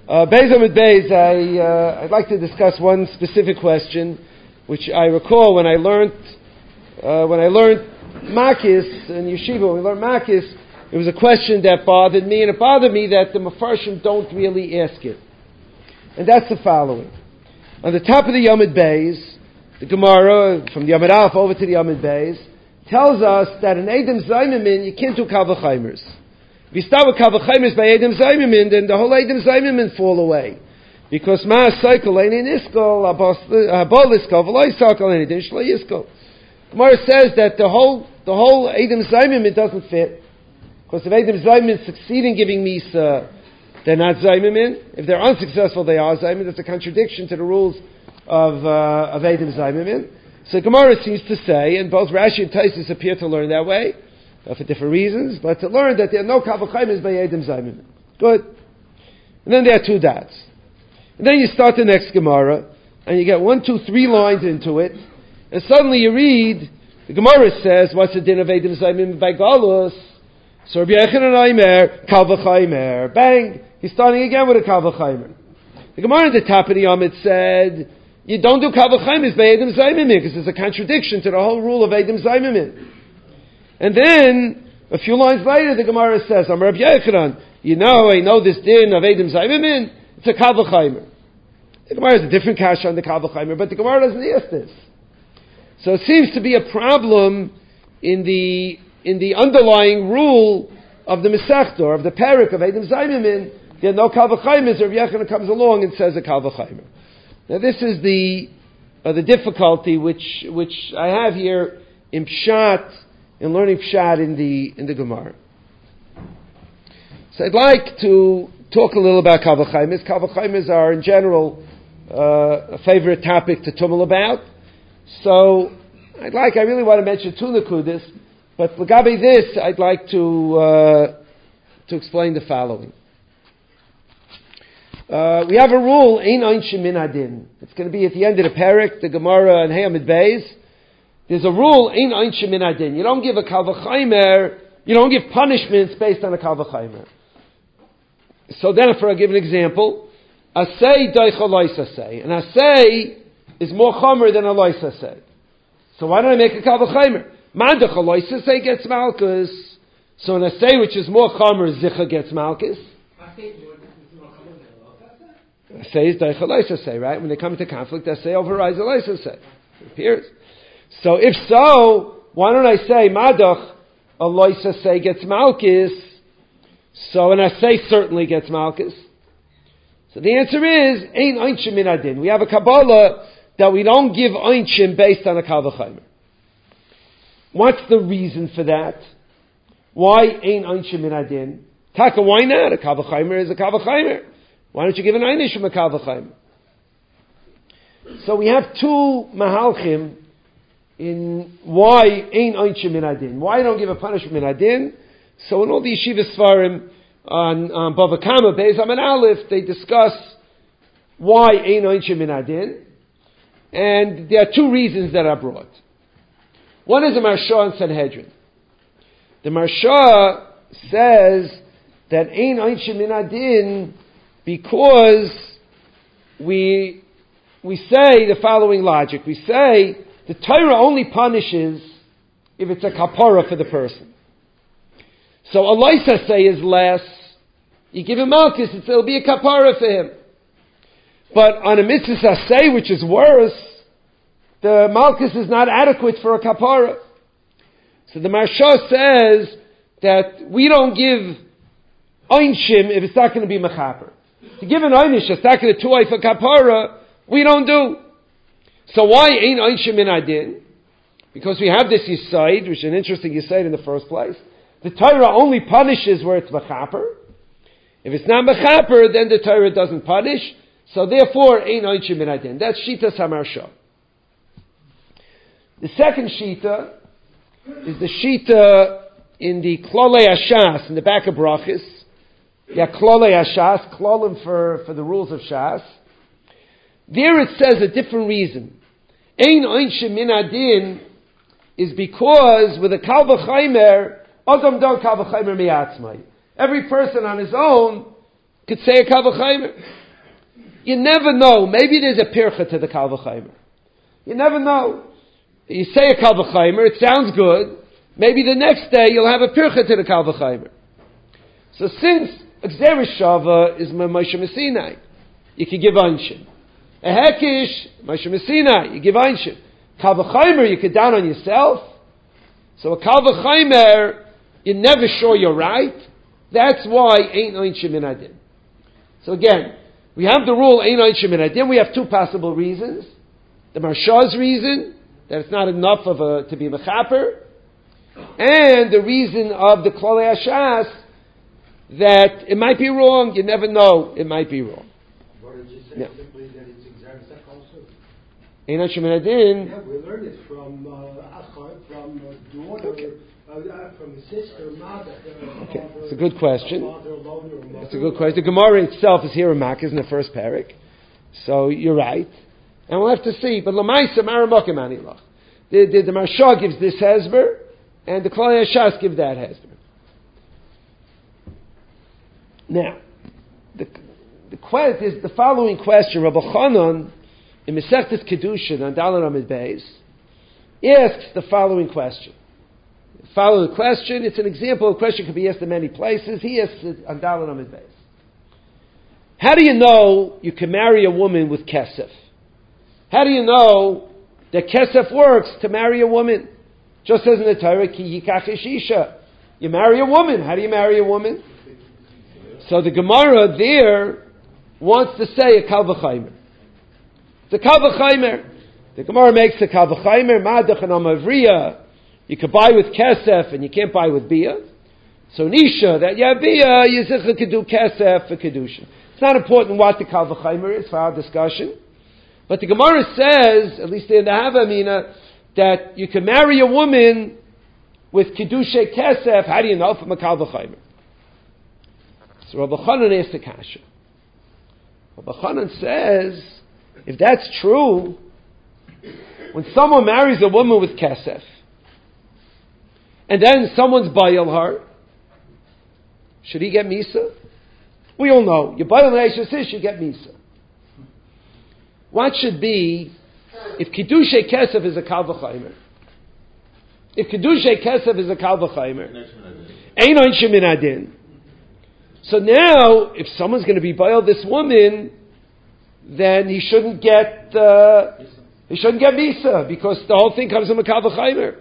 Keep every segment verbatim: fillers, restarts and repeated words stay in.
Uh, Beis Amid Beis, I, uh, I'd like to discuss one specific question, which I recall when I learned, uh, when I learned Makis in Yeshiva, when we learned Makis, it was a question that bothered me, and it bothered me that the Mefarshim don't really ask it. And that's the following. On the top of the Yamid Beis, the Gemara, from the Yamid Aleph over to the Yamid Beis, tells us that in Edom Zaymimin, you can't do Kavachaimers. If you start with Kavachaimers by Edom Zaymimin, then the whole Edom Zaymimin fall away. Because Ma'as Cycle ain't in Iskol, Abol Iskol, V'loi Cycle ain't in Shlo Iskol. Gemara says that the whole, the whole Edom Zaymimin doesn't fit. Because if Edom Zaymimin succeed in giving Misa, they're not Zaymimin. If they're unsuccessful, they are Zaymimin. That's a contradiction to the rules of, uh, of Edom Zaymimin. So Gemara seems to say, and both Rashi and Taisus appear to learn that way, uh, for different reasons, but to learn that there are no Kavachaimis by Edom Zaymimin. Good. And then there are two dots. And then you start the next Gemara, and you get one, two, three lines into it, and suddenly you read, the Gemara says, what's the din of Edom Zaymimin by Galus? So Rabbi Yochanan Aimer, Kavachaimer. Bang! He's starting again with a Kavachaimer. The Gemara at the top of the Yamid said, you don't do Kavachaimis by Edom Zaymimin, because it's a contradiction to the whole rule of Edom Zaymimin. And then, a few lines later, the Gemara says, I'm Rabbi Yochanan, you know, I know this din of Edom Zaymimin, it's a Kavachaimer. The Gemara has a different kasha on the Kavachaimer, but the Gemara doesn't ask this. So it seems to be a problem in the in the underlying rule of the Masechta, or of the Perek of Edom Zaymimin. There are no Kavachaimer, Rabbi Yochanan comes along and says a Kavachaimer. Now this is the uh, the difficulty which which I have here in Pshat, in learning Pshat in the in the Gemara. So I'd like to talk a little about Kavachaimers. Kavachaimers are in general uh, a favorite topic to tumble about. So I'd like, I really want to mention two Nakudas, but Lagabe this, I'd like to uh, to explain the following. Uh, we have a rule, Ein Einshim Min Adin. It's going to be at the end of the Perek, the Gemara and Hayamid Beis. There's a rule, Ein Einshim Min Adin. You don't give a Kavachaimer, you don't give punishments based on a Kavachaimer. So then, if I give an example, Asay Daicha Lois Asay. And Asay is more Chomer than a Lois Asay. So why don't I make a Kavachaimer? Mandacha Lois Asay gets Malkus. So an Asay which is more Chomer, Zicha gets Malkus. Say is Daicha Lois Asay, right? When they come into conflict, Asay overrides a Lois Asay. It appears. So if so, why don't I say Madach a Lois Asay gets Malkus? So an Asay certainly gets Malkus. So the answer is Ein Einshim Min Adin. We have a Kabbalah that we don't give Einshim based on a Kavachaimer. What's the reason for that? Why Ein Einshim Min Adin? Taka, why not? A Kavachaimer is a Kavachaimer. Why don't you give an Einish from a Kavachaimer? So we have two Mahalchim in why Ein Einshim Min Adin. Why don't give a punishment Min Adin? So in all the Yeshiva Svarim on, on Bava Kama, Beis Amid Aleph, they discuss why Ein Einshim Min Adin. And there are two reasons that are brought. One is the Marsha and Sanhedrin. The Marsha says that Ein Einshim Min Adin because we we say the following logic. We say the Torah only punishes if it's a kapara for the person. So a loisa say is less. You give him malchus, it'll be a kapara for him. But on a mitzvah say, which is worse, the malchus is not adequate for a kapara. So the Marsha says that we don't give einshim if it's not going to be mechaper. To give an einish, it's not going to tuay for kapara, we don't do. So why ain't einshim in adin? Because we have this yisaid, which is an interesting yisaid in the first place. The Torah only punishes where it's mechaper. If it's not mechaper, then the Torah doesn't punish. So therefore, ein einshim min adin. That's Shita Samarsha. The second Shita is the Shita in the Klolei Hashas, in the back of Brachis. Yeah, Klolei Hashas, Klolim for, for the rules of Shas. There it says a different reason. Ein einshim min adin is because with a Kal V'chaimer, Adam do Kal V'chaimer mi'atzmai. Every person on his own could say a Kal V'chaimer. You never know. Maybe there's a pircha to the Kal V'chaimer. You never know. You say a Kal V'chaimer, it sounds good. Maybe the next day you'll have a pircha to the Kal V'chaimer. So since Gzeres Shava is Moshe Messinai, you can give Einshin. A Hekish, Moshe Messinai, you give Einshin. Kal V'chaimer, you could down on yourself. So a Kal V'chaimer, you're never sure you're right. That's why Ein Einshin Min Adin. So again, we have the rule Ein Einshin Min Adin. We have two possible reasons. The Marsha's reason, that it's not enough of a, to be Mechaper, and the reason of the Klolei Hashas, that it might be wrong, you never know, it might be wrong. What did you say Yeah. simply that it's Gzeres also? Ein Einshin Min Adin. Yeah, we learned it from uh, Achar, from uh, daughter, Okay. uh, uh, from the sister, mother. Uh, Okay, father, it's a good question. Father, alone, or mother. It's a good question. The Gemara itself is here in Makkah, in the first parak. So you're right. And we'll have to see. But Lamaisa Maramokim Anilach. The, the, the Marsha gives this Hezber, and the Klal Yashas give that Hezber. Now, the, the que- is the following question. Rabbi Chanan, in Masechtas Kedushin, on Dalan Amid Beis, asks the following question. Follow the question. It's an example. A question could be asked in many places. He asks it on Dalan Amid Beis. How do you know you can marry a woman with kesef? How do you know that kesef works to marry a woman? Just as in the Torah, ki yikach isha. You marry a woman. How do you marry a woman? So the Gemara there wants to say a Kal V'chaimer. The Kal V'chaimer. The Gemara makes a Kal V'chaimer. Ma'adach and Amavriya. You could buy with kesef and you can't buy with bia. So nisha, that you have bia, Yizicha could do kesef for kedushin. It's not important what the Kal V'chaimer is for our discussion. But the Gemara says, at least in the Havamina, that you can marry a woman with Kedushay Kesef. How do you know? From a Kal V'chaimer. So Rabbi Chanan asked the Kasha. Rabbi Chanan says, if that's true, when someone marries a woman with Kesef, and then someone's bayil her, should he get Misa? We all know, you bayil an Eishes, you get Misa. What should be, if Kiddushay Kesef is a Kal V'chaimer, if Kiddushay Kesef is a Kal V'chaimer, Ein Einshin Min Adin. So now, if someone's going to be bayil this woman, then he shouldn't get, uh, he shouldn't get Misa, because the whole thing comes from a Kal V'chaimer.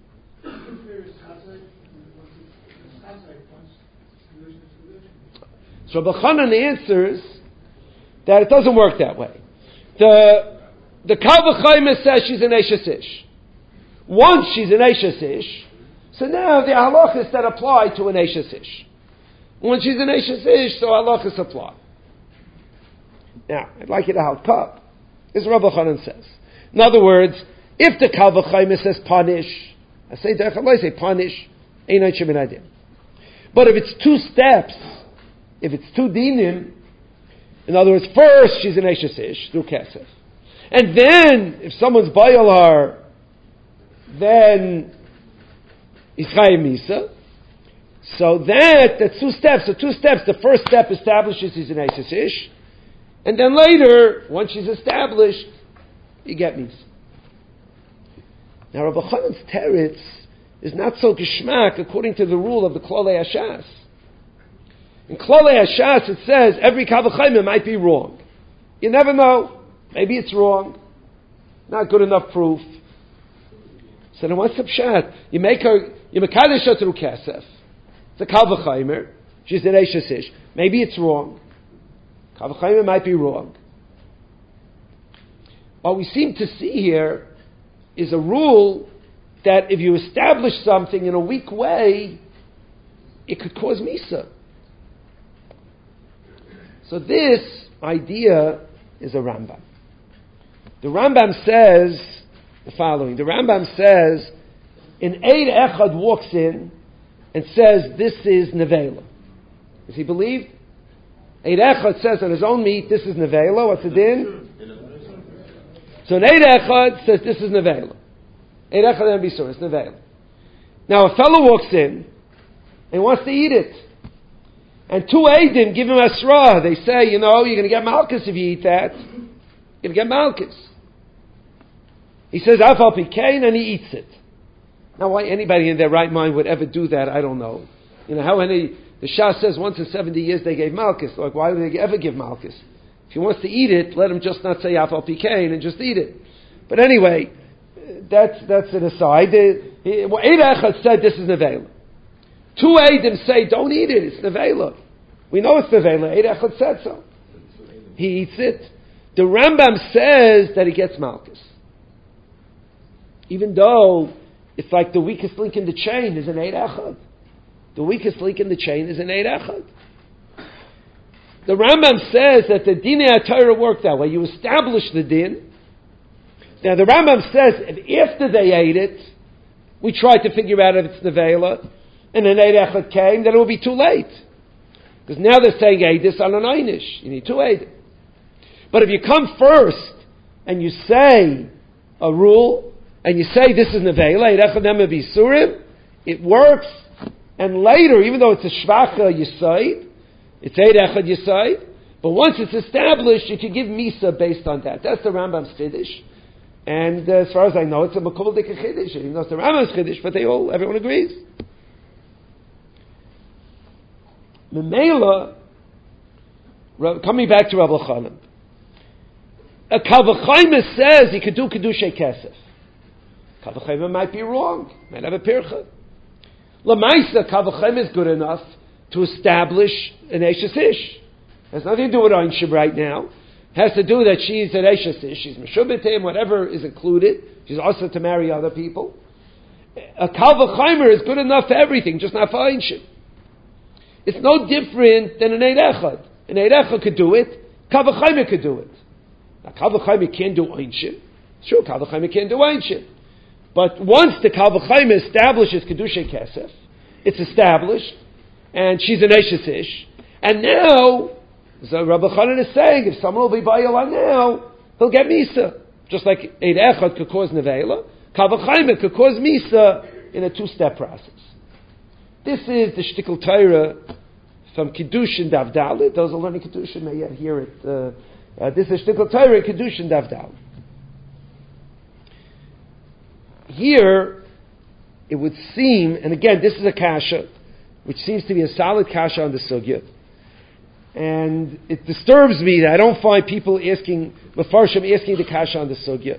So Rabbi Chanan answers that it doesn't work that way. The the Kal V'chaimer says she's an Eishes Ish. Once she's an Eishes Ish, so now the halachas that apply to an Eishes Ish. Once she's an Eishes Ish, so halachas apply. Now, I'd like you to help up. This is what Rabbi Chanan says. In other words, if the Kal V'chaimer says punish, I say I say punish, Ein Einshin Min Adin. But if it's two steps, if it's two dinim, in other words, first she's an Eishes Ish through Kesef, and then if someone's bayil her, then he's Chayim Misa. So that that's two steps. So two steps. The first step establishes he's an Eishes Ish, and then later, once she's established, you get Misa. Now, Rabbi Chanan's teretz is not so geshmak according to the rule of the Klolei Hashas. In Klolei Hashas, it says every Kal V'chaimer might be wrong. You never know. Maybe it's wrong. Not good enough proof. So then what's the pshat? You make her, you mekadesh her through Kesef. It's a Kal V'chaimer. She's an Eishes Ish. Maybe it's wrong. Kal V'chaimer might be wrong. What we seem to see here is a rule that if you establish something in a weak way, it could cause Misa. So this idea is a Rambam. The Rambam says the following. The Rambam says, an Eid Echad walks in and says, this is Nevela. Is he believed? Eid Echad says on his own meat, this is Nevela. What's the din? So an Eid Echad says, this is Nevela. Eid Echad and Bisur, it's Nevela. Now a fellow walks in and wants to eat it. and two Eidim give him Asra. They say, you know, you're going to get Malchus if you eat that. You're going to get Malchus. He says, Afal Pikain, and he eats it. Now, why anybody in their right mind would ever do that, I don't know. You know, how any, the Shah says once in seventy years they gave Malchus. Like, why would they ever give Malchus? If he wants to eat it, let him just not say Afal Pikain and just eat it. But anyway, that's, that's an aside. Eid Echad said this is Nevela. Two Eidim say, don't eat it, it's Nevela. We know it's Nevela. Eid Echad said so. He eats it. The Rambam says that he gets Malchus. Even though it's like the weakest link in the chain is an Eid Echad. The weakest link in the chain is an Eid Echad. The Rambam says that the Dinei HaTorah work that way. You establish the din. Now the Rambam says if after they ate it, we tried to figure out if it's Nevela, and an Eid Echad came, then it will be too late. Because now they're saying Eidis on an Einish. You need two Eidim. But if you come first and you say a rule, and you say this is Nevela, Eid Echad Nema B'Yisurim, it works, and later, even though it's a Shvacha Yisaid, it's Eid Echad Yisaid, but once it's established, you can give Misa based on that. That's the Rambam's Chiddush. And uh, as far as I know, it's a Makubal Dika Chiddush. Even though it's the Rambam's Chiddush, but they all, everyone agrees. Memela, coming back to Rabbi Chanan, a Kavachayma says he could do Kedushei Kesef. Kavachayma might be wrong, might have a pircha. Lamaisa, Kavachayma is good enough to establish an Eishes Ish. Has nothing to do with Einshib right now. Has to do that she's an Eishes Ish, she's Meshubetim, whatever is included. She's also to marry other people. A Kavachayma is good enough for everything, just not for Einshib. It's no different than an Eid Echad. An Eid Echad could do it, Kavachayma could do it. Now, Kavachayma can't do Einshib. Sure, Kavachayma can't do Einshib. But once the Kavachayma establishes Kedushei Kesef, it's established, and she's an Eishes Ish, and now, so Rabbi Chanan is saying, if someone will be Bayala now, he'll get Misa. Just like Eid Echad could cause Nevela, Kavachayma could cause Misa in a two-step process. This is the Shtikl Torah from Kiddushin Dav Dalet. Those who are learning Kiddushin may yet hear it. Uh, uh, this is Shtikl Torah Kiddushin Dav Dalet. Here, it would seem, and again, this is a kasha, which seems to be a solid kasha on the sugya, and it disturbs me that I don't find people asking, Mefarshim asking the kasha on the sugya.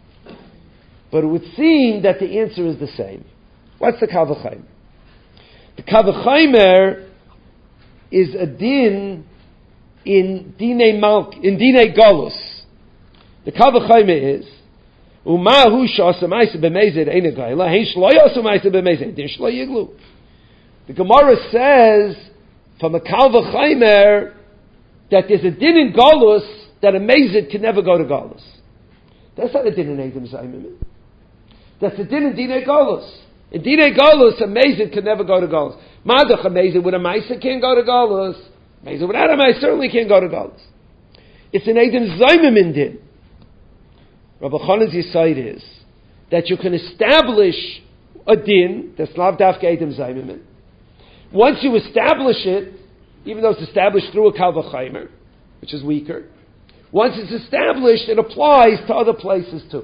But it would seem that the answer is the same. What's the Kavachayim? The Kavachaymer is a din in Dinei Malk, in Dinei Galus. The Kavachaymer is Umahu shasamaisa b'mezid ein agayla hein shlo yasamaisa b'mezid din shlo yiglu. The Gemara says from a Kavachaymer that there's a din in Galus that a mezid can never go to Galus. That's not a din in Eidim Zaymim. That's a din in Dinei Galus. In Dinei Galus, a mezid can never go to Galus. Madach, a mezid with a maisa can't go to Galus. Mezid without a maisa certainly can't go to Galus. It's an Eidim Zaymim din. Rabbi Chanan's Yisayid is that you can establish a din, that's lav dafka Eidim Zaymim. Once you establish it, even though it's established through a Kavachaymer, which is weaker, once it's established, it applies to other places too.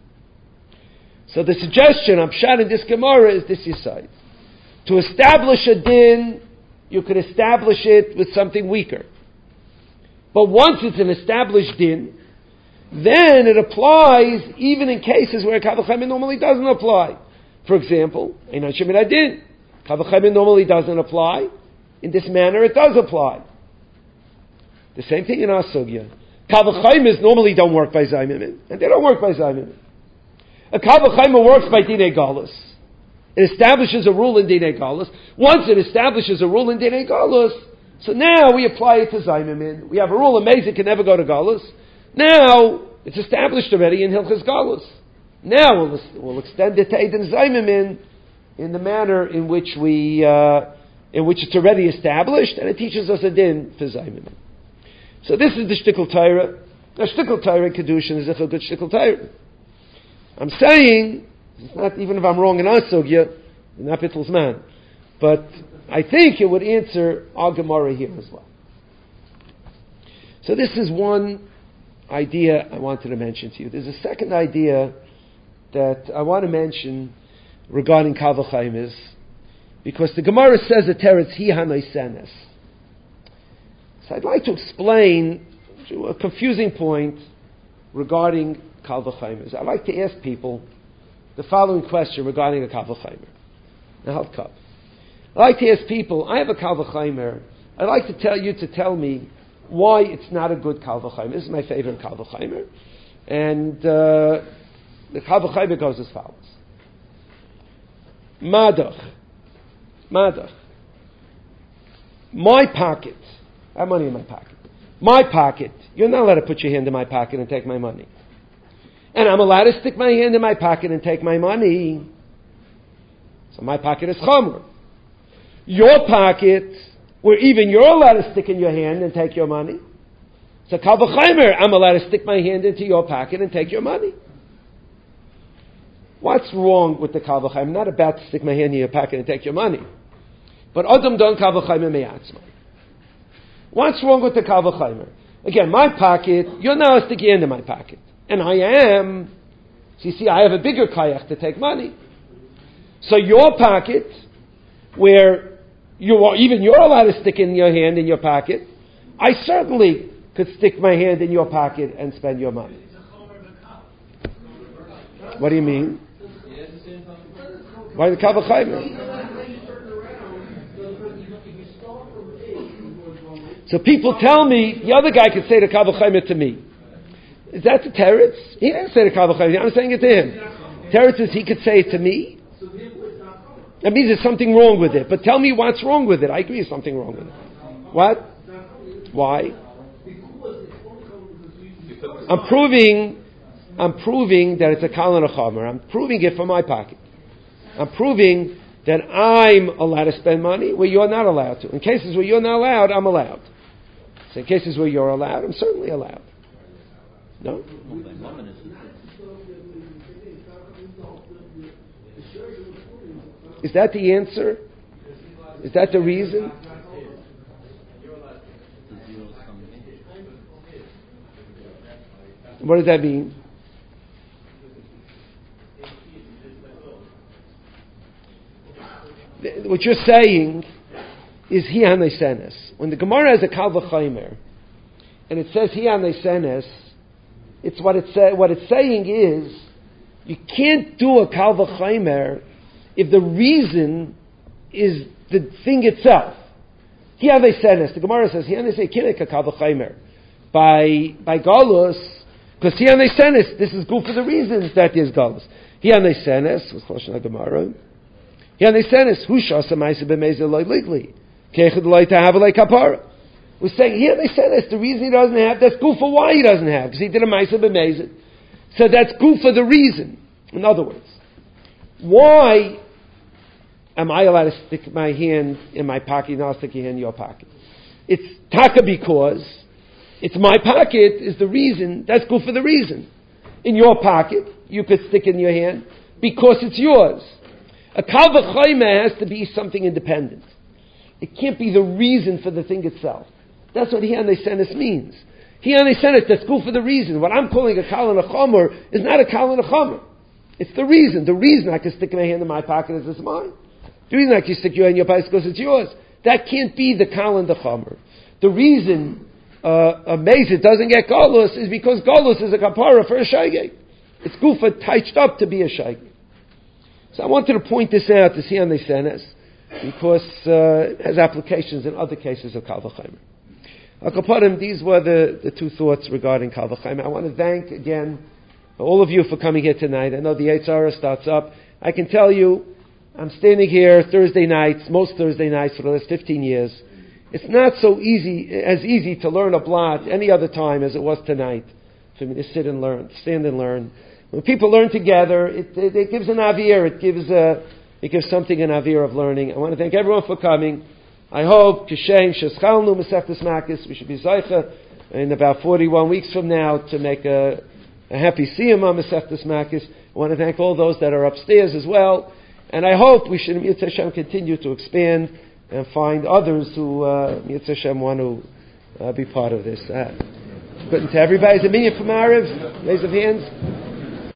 So the suggestion, I'm shot in this Gemara, is this Yisayid. To establish a din, you could establish it with something weaker. But once it's an established din, then it applies even in cases where Kavachaymer normally doesn't apply. For example, Einan Shemin Adin. Kavachaymer normally doesn't apply. In this manner, it does apply. The same thing in our sugya. Kavachaymers normally don't work by Zaymim, and they don't work by Zaymim. A Kavachaymer works by Dinei Galus. It establishes a rule in Dinei Galus. Once it establishes a rule in Dinei Galus, so now we apply it to Zaymim. We have a rule, a Mezid can never go to Galus. Now, it's established already in Hilchas Galus. Now we'll, we'll extend it to Eidim Zaymim in the manner in which we, uh, in which it's already established, and it teaches us a din for Zaymim. So this is the Shtikl Torah. Now Shtikl Torah Kedushin is a good Shtikl Torah. I'm saying, it's not even if I'm wrong in our sugya, not Bittel's man, But I think it would answer our Gemara here as well. So this is one idea I wanted to mention to you. There's a second idea that I want to mention regarding Kal V'chaimis, because the Gemara says that teretz hi hanaisenes. So I'd like to explain a confusing point regarding Kal V'chaimis. I'd like to ask people the following question regarding a Kal V'chaimer. Now, how come? I'd like to ask people, I have a Kal V'chaimer. I'd like to tell you to tell me why it's not a good Kal V'chaimer. This is my favorite Kal V'chaimer. And uh, the Kal V'chaimer goes as follows. Madach. Madach. My pocket. I have money in my pocket. My pocket. You're not allowed to put your hand in my pocket and take my money. And I'm allowed to stick my hand in my pocket and take my money. So my pocket is chomer. Your pocket, where even you're allowed to stick in your hand and take your money. So Kal V'chaimer, I'm allowed to stick my hand into your pocket and take your money. What's wrong with the Kal V'chaimer? I'm not about to stick my hand in your pocket and take your money. But Adam don Kal V'chaimer me'atzma. What's wrong with the Kal V'chaimer? Again, my pocket, you're not allowed to stick your hand in my pocket. And I am, so you see, I have a bigger kayach to take money. So your pocket, where you are, even you're allowed to stick in your hand in your pocket, I certainly could stick my hand in your pocket and spend your money. What do you mean? Why the Kal V'chaimer? So people tell me, the other guy could say the Kal V'chaimer to me. Is that the teretz? He didn't say the Kal V'chaimer, I'm saying it to him. Teretz is he could say it to me. That means there's something wrong with it. But tell me what's wrong with it. I agree there's something wrong with it. What? Why? I'm proving, I'm proving that it's a Kal and a Chomer. I'm proving it from my pocket. I'm proving that I'm allowed to spend money where you're not allowed to. In cases where you're not allowed, I'm allowed. So in cases where you're allowed, I'm certainly allowed. No? Is that the answer? Is that the reason? What does that mean? What you're saying is hi hanaisenes. When the Gemara has a Kal V'chaimer, and it says hi hanaisenes, it's what it say, what it's saying is you can't do a Kal V'chaimer if the reason is the thing itself. Hi hanaisenes. The Gemara says hi hanaisenes can't make a Kal V'chaimer by by galus, because hi hanaisenes, this is good for the reasons that there's galus. Hi hanaisenes was Choshen HaGemara. Hi hanaisenes hu shasa ma'aseh b'meizel loy ligli keichad loy tahav loy kapara. We're saying here they said that's the reason he doesn't have. That's good for why he doesn't have, because he did a ma'aseh b'meizel. So that's good for the reason. In other words, why am I allowed to stick my hand in my pocket and I'll stick your hand in your pocket? It's taka because it's my pocket is the reason. That's good for the reason. In your pocket, you could stick in your hand because it's yours. A Kal V'chaimer has to be something independent. It can't be the reason for the thing itself. That's what hi hanaisenes means. Hi hanaisenes, that's good for the reason. What I'm calling a Kal and a Chomer is not a Kal and a Chomer. It's the reason. The reason I can stick my hand in my pocket is it's mine. The reason I can stick your hand in your pocket is because it's yours. That can't be the Kal and the Chomer. The reason uh, a Mezid doesn't get Golus is because Golus is a Kapara for a Shaygeg. It's Gufa touched up to be a Shaygeg. So I wanted to point this out to see on the Senes because uh, it has applications in other cases of Kal V'chaimer. Akaparim, these were the, the two thoughts regarding Kal V'chaimer. I want to thank again all of you for coming here tonight. I know the Yetzer Hara starts up. I can tell you, I'm standing here Thursday nights, most Thursday nights for the last fifteen years. It's not so easy, as easy to learn a blot any other time as it was tonight for me to sit and learn, stand and learn. When people learn together, it, it, it gives an avir, it gives a, it gives something an avir of learning. I want to thank everyone for coming. I hope, Kishem, Sheschalnu, Masechtas Makis, we should be Zaycha in about forty-one weeks from now to make a, a happy Siyam on Masechtas Makis. I want to thank all those that are upstairs as well. And I hope we should, Mitzvah Hashem, continue to expand and find others who, uh, Mitzvah Hashem, want to uh, be part of this. Uh, good to everybody. Is it minyan from Arif? Raise of hands.